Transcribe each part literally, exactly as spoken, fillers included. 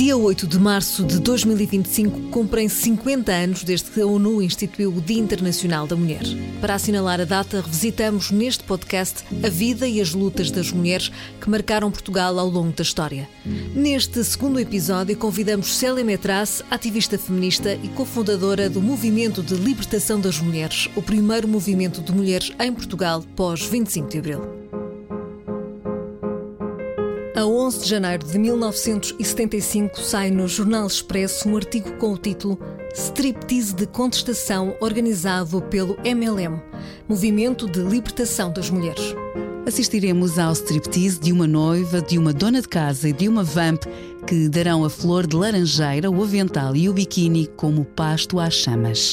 Dia oito de março de dois mil e vinte e cinco cumprem cinquenta anos desde que a ONU instituiu o Dia Internacional da Mulher. Para assinalar a data, revisitamos neste podcast a vida e as lutas das mulheres que marcaram Portugal ao longo da história. Neste segundo episódio, convidamos Célia Metrasse, ativista feminista e cofundadora do Movimento de Libertação das Mulheres, o primeiro movimento de mulheres em Portugal pós vinte e cinco de abril. A onze de janeiro de mil novecentos e setenta e cinco sai no Jornal Expresso um artigo com o título Striptease de Contestação, organizado pelo M L M, Movimento de Libertação das Mulheres. Assistiremos ao striptease de uma noiva, de uma dona de casa e de uma vamp que darão a flor de laranjeira, o avental e o biquíni como pasto às chamas.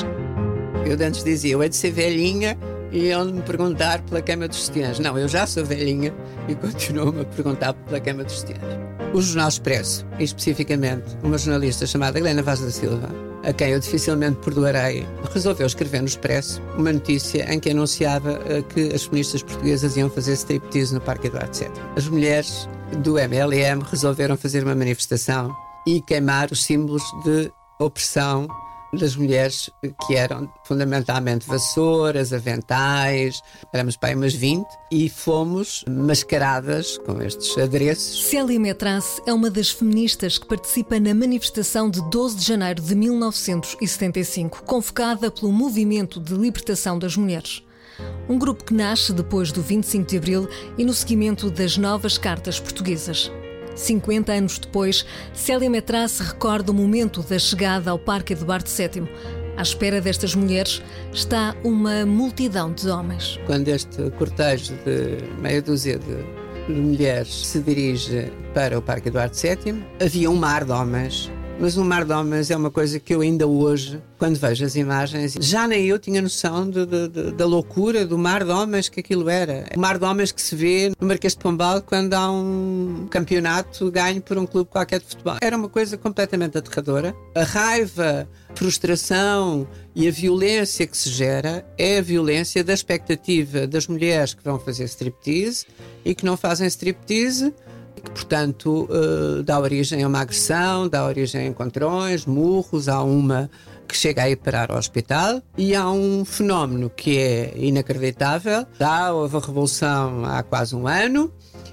Eu antes dizia, eu hei de ser velhinha e iam me perguntar pela queima dos sutiãs. Não, eu já sou velhinha e continuo-me a perguntar pela queima dos sutiãs. O Jornal Expresso, e especificamente uma jornalista chamada Helena Vaz da Silva, a quem eu dificilmente perdoarei, resolveu escrever no Expresso uma notícia em que anunciava que as feministas portuguesas iam fazer striptease no Parque Eduardo sétimo. As mulheres do M L M resolveram fazer uma manifestação e queimar os símbolos de opressão das mulheres, que eram fundamentalmente vassouras, aventais, éramos para aí umas vinte, e fomos mascaradas com estes adereços. Célia Metrasse é uma das feministas que participa na manifestação de doze de janeiro de mil novecentos e setenta e cinco, convocada pelo Movimento de Libertação das Mulheres. Um grupo que nasce depois do vinte e cinco de abril e no seguimento das novas cartas portuguesas. cinquenta anos depois, Célia Metrasse recorda o momento da chegada ao Parque Eduardo sétimo. À espera destas mulheres está uma multidão de homens. Quando este cortejo de meia dúzia de mulheres se dirige para o Parque Eduardo sétimo, havia um mar de homens. Mas um mar de homens é uma coisa que eu ainda hoje, quando vejo as imagens, já nem eu tinha noção de, de, de, da loucura do mar de homens que aquilo era. O mar de homens que se vê no Marquês de Pombal quando há um campeonato ganho por um clube qualquer de futebol. Era uma coisa completamente aterradora. A raiva, a frustração e a violência que se gera é a violência da expectativa das mulheres que vão fazer striptease e que não fazem striptease, que, portanto, uh, dá origem a uma agressão, dá origem a encontrões, murros. Há uma que chega a ir parar ao hospital e há um fenómeno que é inacreditável. Já houve a revolução há quase um ano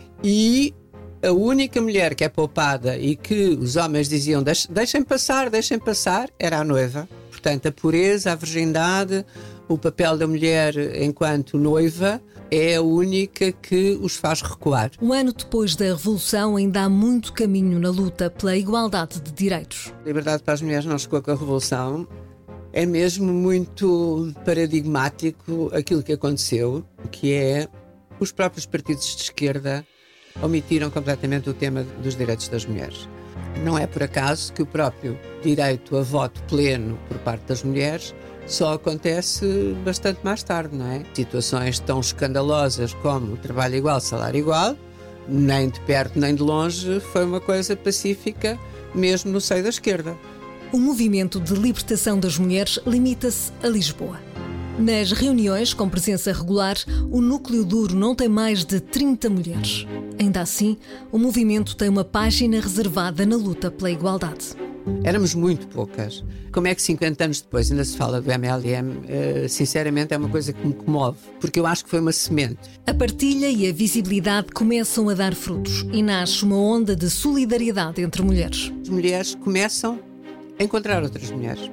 e a única mulher que é poupada e que os homens diziam deixem passar, deixem passar, era a noiva. Portanto, a pureza, a virgindade, o papel da mulher enquanto noiva é a única que os faz recuar. Um ano depois da Revolução ainda há muito caminho na luta pela igualdade de direitos. A liberdade para as mulheres não chegou com a Revolução. É mesmo muito paradigmático aquilo que aconteceu, que é os próprios partidos de esquerda omitiram completamente o tema dos direitos das mulheres. Não é por acaso que o próprio direito a voto pleno por parte das mulheres só acontece bastante mais tarde, não é? Situações tão escandalosas como o trabalho igual, salário igual, nem de perto nem de longe foi uma coisa pacífica, mesmo no seio da esquerda. O Movimento de Libertação das Mulheres limita-se a Lisboa. Nas reuniões com presença regular, o núcleo duro não tem mais de trinta mulheres. Ainda assim, o movimento tem uma página reservada na luta pela igualdade. Éramos muito poucas. Como é que cinquenta anos depois ainda se fala do M L M? Uh, sinceramente é uma coisa que me comove, porque eu acho que foi uma semente. A partilha e a visibilidade começam a dar frutos e nasce uma onda de solidariedade entre mulheres. As mulheres começam a encontrar outras mulheres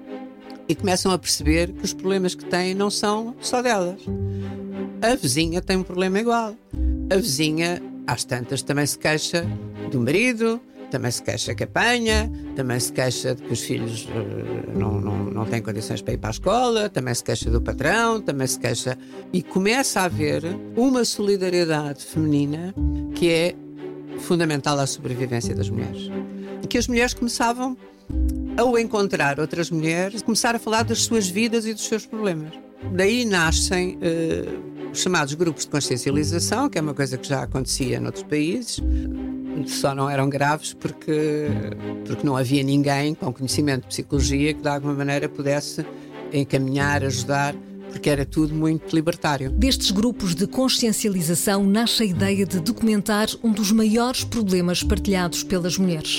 e começam a perceber que os problemas que têm não são só delas. A vizinha tem um problema igual. A vizinha, às tantas, também se queixa do marido, também se queixa que apanha, também se queixa de que os filhos uh, não, não, não têm condições para ir para a escola, também se queixa do patrão, também se queixa... E começa a haver uma solidariedade feminina que é fundamental à sobrevivência das mulheres. E que as mulheres começavam, ao encontrar outras mulheres, começar a falar das suas vidas e dos seus problemas. Daí nascem uh, os chamados grupos de consciencialização, que é uma coisa que já acontecia noutros países. Só não eram graves porque, porque não havia ninguém com conhecimento de psicologia que de alguma maneira pudesse encaminhar, ajudar, porque era tudo muito libertário. Destes grupos de consciencialização nasce a ideia de documentar um dos maiores problemas partilhados pelas mulheres: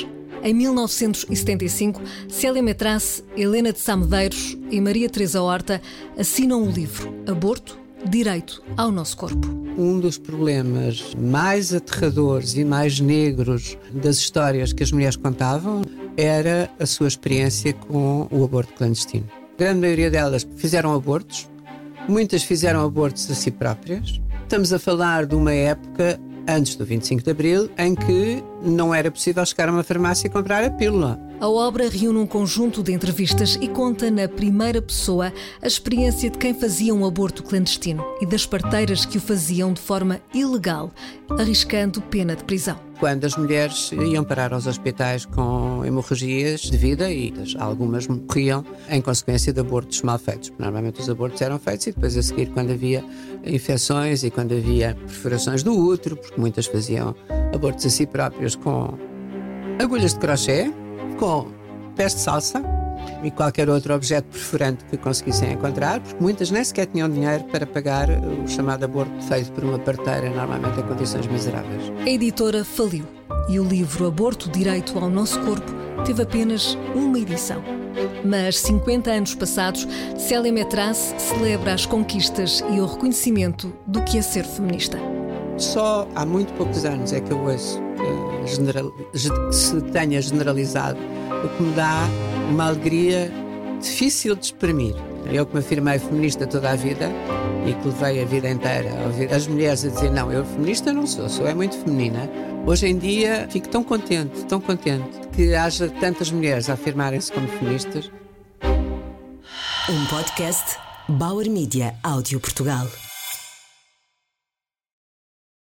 Em mil novecentos e setenta e cinco, Célia Metrasse, Helena de Sá Medeiros e Maria Teresa Horta assinam o livro Aborto, Direito ao Nosso Corpo. Um dos problemas mais aterradores e mais negros das histórias que as mulheres contavam era a sua experiência com o aborto clandestino. A grande maioria delas fizeram abortos, muitas fizeram abortos a si próprias. Estamos a falar de uma época antes do vinte e cinco de Abril, em que não era possível chegar a uma farmácia e comprar a pílula. A obra reúne um conjunto de entrevistas e conta na primeira pessoa a experiência de quem fazia um aborto clandestino e das parteiras que o faziam de forma ilegal, arriscando pena de prisão. Quando as mulheres iam parar aos hospitais com hemorragias de vida, e algumas morriam em consequência de abortos mal feitos. Normalmente os abortos eram feitos e depois a seguir, quando havia infecções e quando havia perfurações do útero, porque muitas faziam abortos a si próprias com agulhas de crochê, com pés de salsa e qualquer outro objeto perfurante que conseguissem encontrar, porque muitas nem sequer tinham dinheiro para pagar o chamado aborto feito por uma parteira, normalmente em condições miseráveis. A editora faliu e o livro Aborto, Direito ao Nosso Corpo teve apenas uma edição. Mas, cinquenta anos passados, Célia Metrasse celebra as conquistas e o reconhecimento do que é ser feminista. Só há muito poucos anos é que eu ouço que, general, que se tenha generalizado, o que me dá uma alegria difícil de exprimir. Eu que me afirmei feminista toda a vida e que levei a vida inteira a ouvir as mulheres a dizer não, eu feminista não sou, sou é muito feminina. Hoje em dia fico tão contente, tão contente que haja tantas mulheres a afirmarem-se como feministas. Um podcast Bauer Media Áudio Portugal.